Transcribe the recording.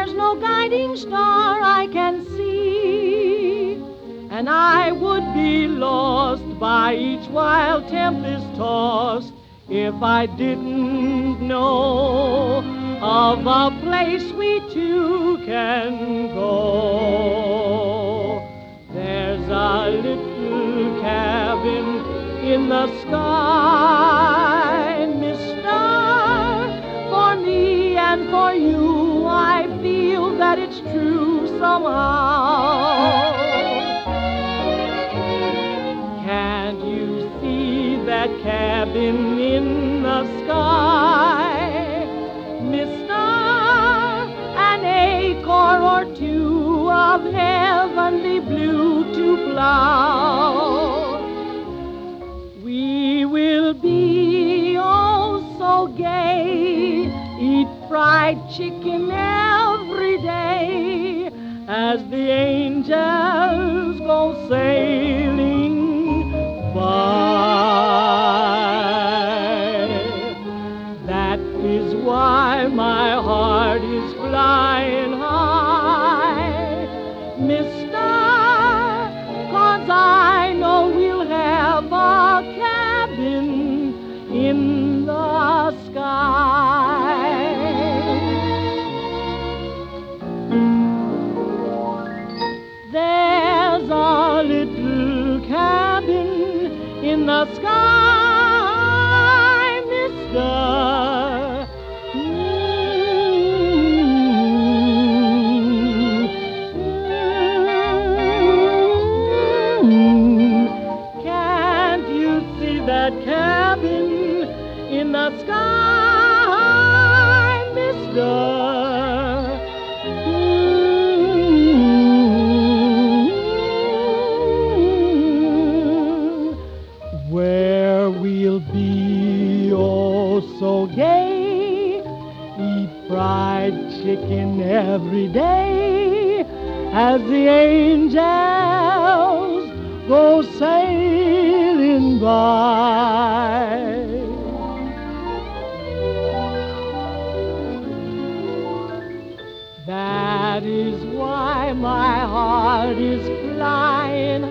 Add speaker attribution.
Speaker 1: there's no guiding star I can see, and I would be lost by each wild tempest tossed if I didn't know of a place we two can go. There's a little cabin in the sky, mister, for me and for you. I feel that it's true somehow. Can't you see that cabin in the sky, mister? An acre or two of heavenly blue to plow. We will be oh so gay, eat fried chicken every day as the angels go sailing by. That is why my heart is flying high, mister, 'cause I know we'll have a cabin in the sky. There's a little cabin in the sky, mister. Can't you see that cabin in the sky, mister? Where we'll be oh so gay, eat fried chicken every day as the angels go sailing by. That is why my heart is flying